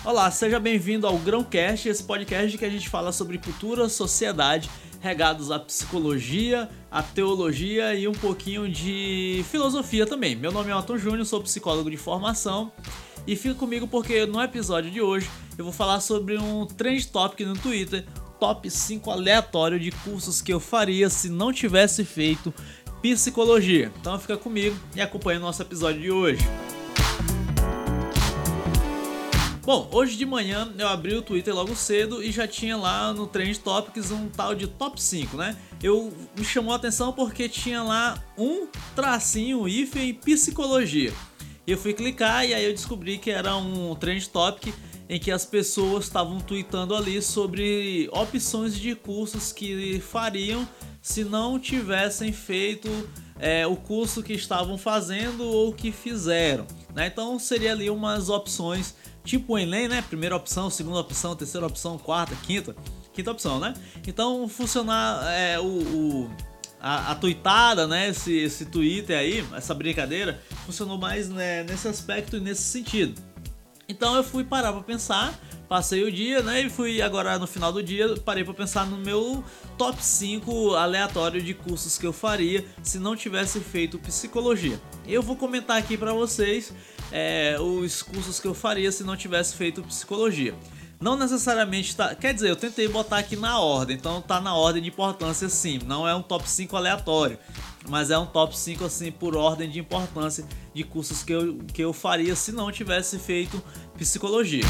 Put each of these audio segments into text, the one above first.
Olá, seja bem-vindo ao Grãocast, esse podcast que a gente fala sobre cultura, sociedade, regados à psicologia, à teologia e um pouquinho de filosofia também. Meu nome é Otton Júnior, sou psicólogo de formação e fica comigo porque no episódio de hoje eu vou falar sobre um trend topic no Twitter, top 5 aleatório de cursos que eu faria se não tivesse feito psicologia. Então fica comigo e acompanha o nosso episódio de hoje. Bom, hoje de manhã eu abri o Twitter logo cedo e já tinha lá no Trend Topics um tal de top 5, né? Me chamou a atenção porque tinha lá um tracinho hífen psicologia. Eu fui clicar e aí eu descobri que era um Trend Topic em que as pessoas estavam tweetando ali sobre opções de cursos que fariam se não tivessem feito o curso que estavam fazendo ou que fizeram, né? Então seria ali umas opções tipo o Enem, né? Primeira opção, segunda opção, terceira opção, quarta, quinta opção, né? Então funcionar a tweetada, né? Esse Twitter aí, essa brincadeira, funcionou mais, né, nesse aspecto e nesse sentido. Então eu fui parar pra pensar, passei o dia, né, e fui agora no final do dia, parei pra pensar no meu top 5 aleatório de cursos que eu faria se não tivesse feito psicologia. Eu vou comentar aqui pra vocês os cursos que eu faria se não tivesse feito psicologia. Não necessariamente tá, quer dizer, eu tentei botar aqui na ordem, então tá na ordem de importância sim, não é um top 5 aleatório, mas é um top 5 assim por ordem de importância de cursos que eu faria se não tivesse feito psicologia.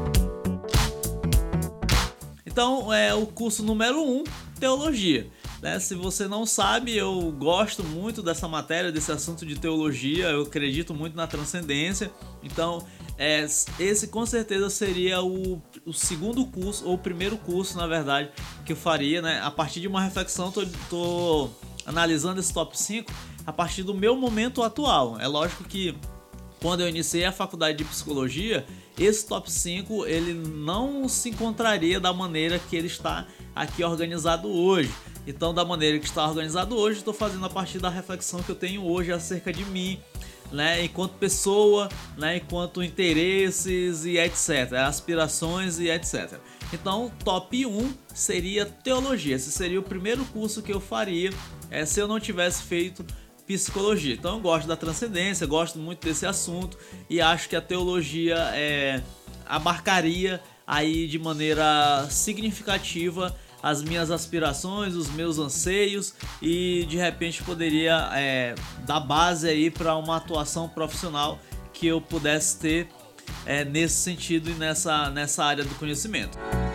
Então o curso número 1, teologia. Se você não sabe, eu gosto muito dessa matéria, desse assunto de teologia, eu acredito muito na transcendência, então esse com certeza seria o segundo curso, ou o primeiro curso na verdade, que eu faria, né? A partir de uma reflexão, tô analisando esse top 5 a partir do meu momento atual. É lógico que quando eu iniciei a faculdade de psicologia, esse top 5 ele não se encontraria da maneira que ele está aqui organizado hoje. Então, da maneira que está organizado hoje, estou fazendo a partir da reflexão que eu tenho hoje acerca de mim, né, enquanto pessoa, né, enquanto interesses e etc, aspirações e etc. Então, top 1 seria teologia. Esse seria o primeiro curso que eu faria se eu não tivesse feito psicologia. Então, eu gosto da transcendência, gosto muito desse assunto e acho que a teologia abarcaria aí de maneira significativa as minhas aspirações, os meus anseios e de repente poderia dar base aí para uma atuação profissional que eu pudesse ter nesse sentido e nessa área do conhecimento.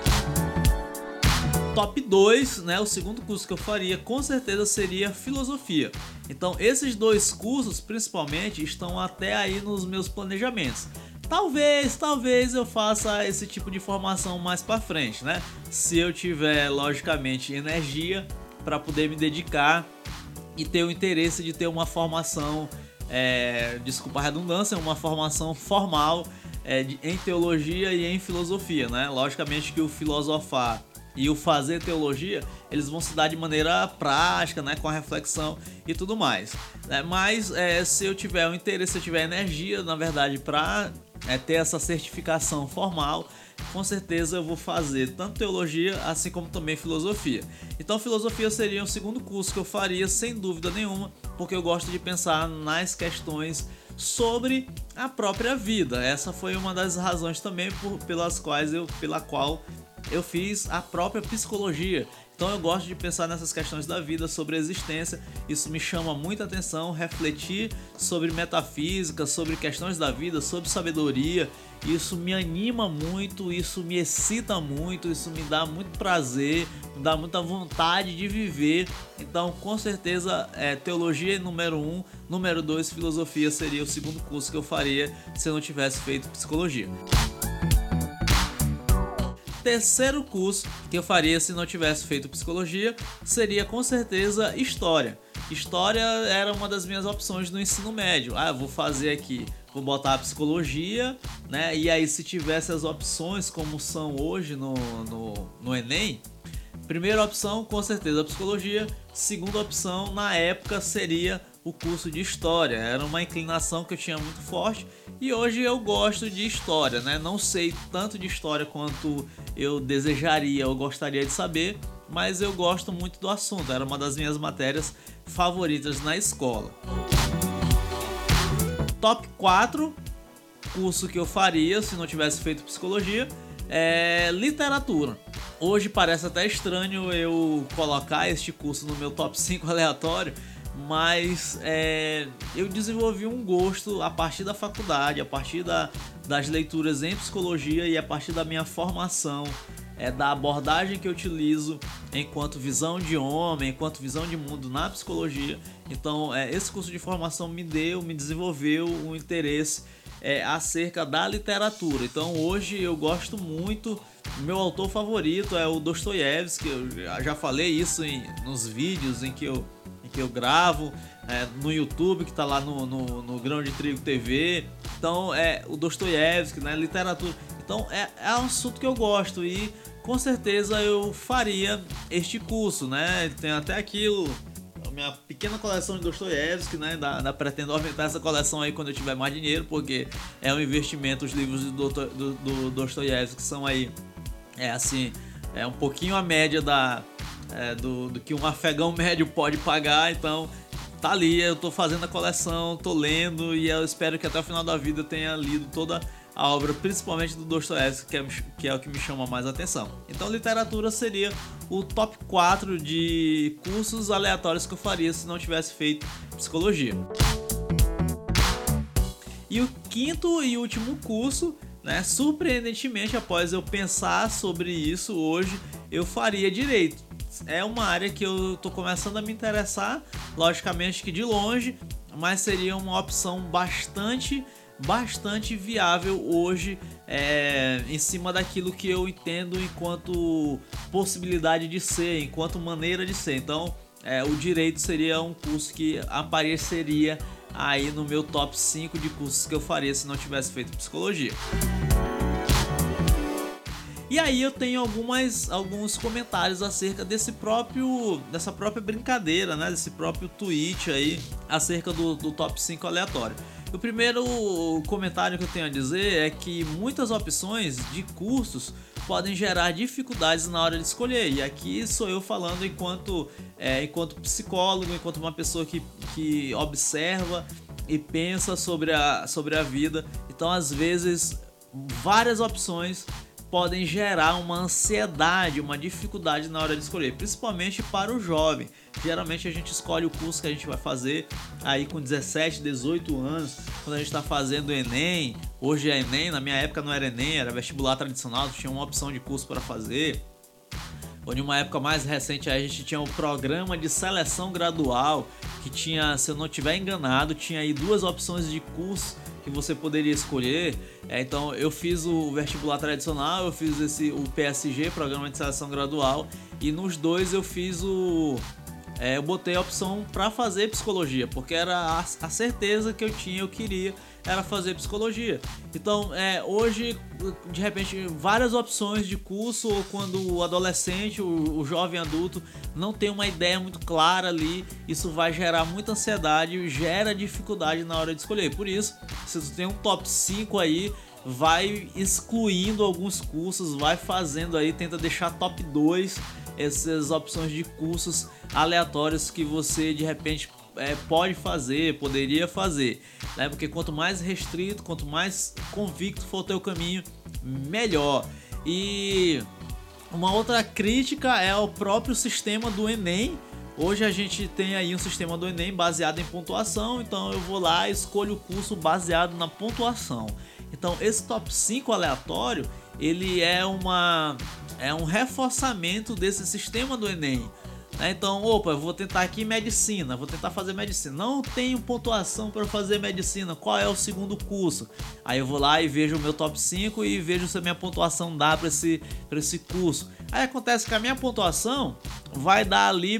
Top 2, né, o segundo curso que eu faria com certeza seria filosofia. Então esses dois cursos principalmente estão até aí nos meus planejamentos. Talvez eu faça esse tipo de formação mais pra frente, né? Se eu tiver, logicamente, energia para poder me dedicar e ter o interesse de ter uma formação, desculpa a redundância, uma formação formal em teologia e em filosofia, né? Logicamente que o filosofar e o fazer teologia, eles vão se dar de maneira prática, né, com a reflexão e tudo mais. Mas se eu tiver o interesse, se eu tiver energia, na verdade, para ter essa certificação formal, com certeza eu vou fazer tanto teologia, assim como também filosofia. Então filosofia seria o segundo curso que eu faria, sem dúvida nenhuma, porque eu gosto de pensar nas questões sobre a própria vida. Essa foi uma das razões também pela qual eu fiz a própria psicologia. Então eu gosto de pensar nessas questões da vida, sobre a existência. Isso me chama muita atenção, refletir sobre metafísica, sobre questões da vida, sobre sabedoria. Isso me anima muito, isso me excita muito, isso me dá muito prazer, me dá muita vontade de viver. Então com certeza teologia é número 1, número 2 filosofia seria o segundo curso que eu faria se eu não tivesse feito psicologia. Terceiro curso que eu faria se não tivesse feito psicologia seria com certeza história. História era uma das minhas opções no ensino médio. Eu vou fazer aqui, vou botar a psicologia, né? E aí se tivesse as opções como são hoje no Enem, primeira opção com certeza a psicologia, segunda opção na época seria o curso de História. Era uma inclinação que eu tinha muito forte e hoje eu gosto de História, né? Não sei tanto de História quanto eu desejaria ou gostaria de saber, mas eu gosto muito do assunto. Era uma das minhas matérias favoritas na escola. Top 4 curso que eu faria se não tivesse feito psicologia é literatura. Hoje parece até estranho eu colocar este curso no meu top 5 aleatório, mas eu desenvolvi um gosto a partir da faculdade, a partir das leituras em psicologia e a partir da minha formação, da abordagem que eu utilizo enquanto visão de homem, enquanto visão de mundo na psicologia. Então esse curso de formação me desenvolveu um interesse acerca da literatura. Então hoje eu gosto muito, meu autor favorito é o Dostoiévski. Eu já falei isso nos vídeos em que eu gravo no YouTube, que está lá no Grão de Trigo TV. Então o Dostoiévski, né, literatura. Então é um assunto que eu gosto e com certeza eu faria este curso, né? Tem até aquilo, a minha pequena coleção de Dostoiévski, né? Pretendo aumentar essa coleção aí quando eu tiver mais dinheiro, porque é um investimento. Os livros do Dostoiévski são aí, um pouquinho a média do que um afegão médio pode pagar. Então tá ali, eu tô fazendo a coleção, tô lendo e eu espero que até o final da vida eu tenha lido toda a obra, principalmente do Dostoiévski, que é o que me chama mais atenção. Então literatura seria o top 4 de cursos aleatórios que eu faria se não tivesse feito psicologia. E o quinto e último curso, né, surpreendentemente, após eu pensar sobre isso hoje, eu faria direito. É uma área que eu tô começando a me interessar, logicamente que de longe, mas seria uma opção bastante viável hoje, em cima daquilo que eu entendo enquanto possibilidade de ser, enquanto maneira de ser. Então o direito seria um curso que apareceria aí no meu top 5 de cursos que eu faria se não tivesse feito psicologia. E aí eu tenho alguns comentários acerca dessa própria brincadeira, né? Desse próprio tweet aí acerca do top 5 aleatório. O primeiro comentário que eu tenho a dizer é que muitas opções de cursos podem gerar dificuldades na hora de escolher. E aqui sou eu falando enquanto psicólogo, enquanto uma pessoa que observa e pensa sobre a vida. Então, às vezes, várias opções podem gerar uma ansiedade, uma dificuldade na hora de escolher, principalmente para o jovem. Geralmente a gente escolhe o curso que a gente vai fazer aí com 17, 18 anos, quando a gente está fazendo o Enem. Hoje é Enem, na minha época não era Enem, era vestibular tradicional, tinha uma opção de curso para fazer. Ou em uma época mais recente a gente tinha o programa de seleção gradual, que tinha, se eu não estiver enganado, tinha aí 2 opções de curso que você poderia escolher. Então eu fiz o vestibular tradicional, eu fiz o PSG, Programa de Seleção Gradual, e nos 2 eu fiz eu botei a opção para fazer psicologia, porque era a certeza que eu queria era fazer psicologia. Então hoje, de repente, várias opções de curso, ou quando o adolescente, o jovem adulto não tem uma ideia muito clara ali, isso vai gerar muita ansiedade, gera dificuldade na hora de escolher. Por isso, se você tem um top 5 aí, vai excluindo alguns cursos, vai fazendo aí, tenta deixar top 2 essas opções de cursos aleatórios que você de repente pode fazer, poderia fazer, né? Porque quanto mais restrito, quanto mais convicto for o teu caminho, melhor. E uma outra crítica é o próprio sistema do Enem. Hoje a gente tem aí um sistema do Enem baseado em pontuação, então eu vou lá e escolho o curso baseado na pontuação. Então esse top 5 aleatório, ele é um reforçamento desse sistema do Enem. Então, eu vou tentar aqui medicina, vou tentar fazer medicina. Não tenho pontuação para fazer medicina, qual é o segundo curso? Aí eu vou lá e vejo o meu top 5 e vejo se a minha pontuação dá para esse curso. Aí acontece que a minha pontuação vai dar ali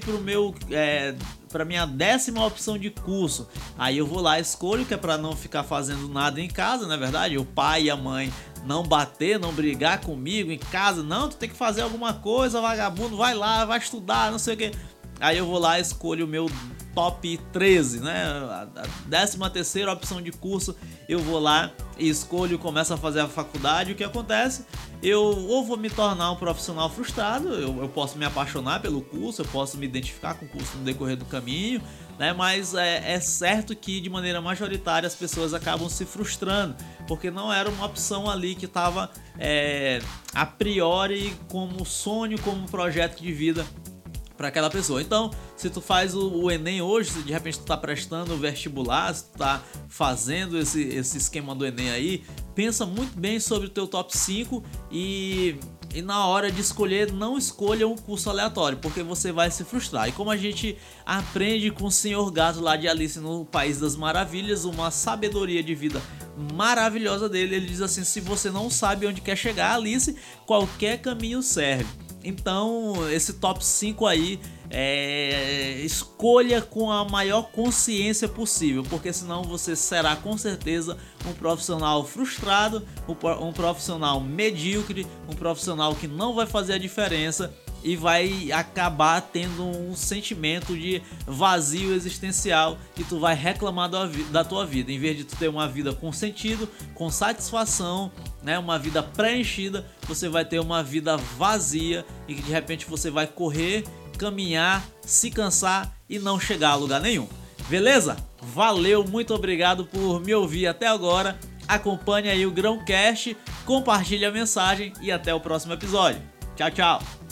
para minha 10ª opção de curso. Aí eu vou lá e escolho, que é para não ficar fazendo nada em casa, na verdade, o pai e a mãe não bater, não brigar comigo em casa. Não, tu tem que fazer alguma coisa, vagabundo, vai lá, vai estudar, não sei o que. Aí eu vou lá e escolho o meu top 13, né? A 13ª opção de curso, eu vou lá e escolho, começo a fazer a faculdade. O que acontece? Eu ou vou me tornar um profissional frustrado, eu posso me apaixonar pelo curso, eu posso me identificar com o curso no decorrer do caminho, né? Mas é certo que de maneira majoritária as pessoas acabam se frustrando, porque não era uma opção ali que estava a priori como sonho, como projeto de vida para aquela pessoa. Então, se tu faz o Enem hoje, se de repente tu tá prestando o vestibular, se tu tá fazendo esse esquema do Enem aí, pensa muito bem sobre o teu top 5 e na hora de escolher, não escolha um curso aleatório, porque você vai se frustrar. E como a gente aprende com o Senhor Gato lá de Alice no País das Maravilhas, uma sabedoria de vida maravilhosa dele, ele diz assim: se você não sabe onde quer chegar, Alice, qualquer caminho serve. Então, esse top 5 aí, escolha com a maior consciência possível, porque senão você será com certeza um profissional frustrado, um profissional medíocre, um profissional que não vai fazer a diferença e vai acabar tendo um sentimento de vazio existencial e tu vai reclamar da tua vida, em vez de tu ter uma vida com sentido, com satisfação, né, uma vida preenchida, você vai ter uma vida vazia e de repente você vai correr, caminhar, se cansar e não chegar a lugar nenhum. Beleza? Valeu, muito obrigado por me ouvir até agora. Acompanhe aí o Grãocast, compartilhe a mensagem e até o próximo episódio. Tchau, tchau!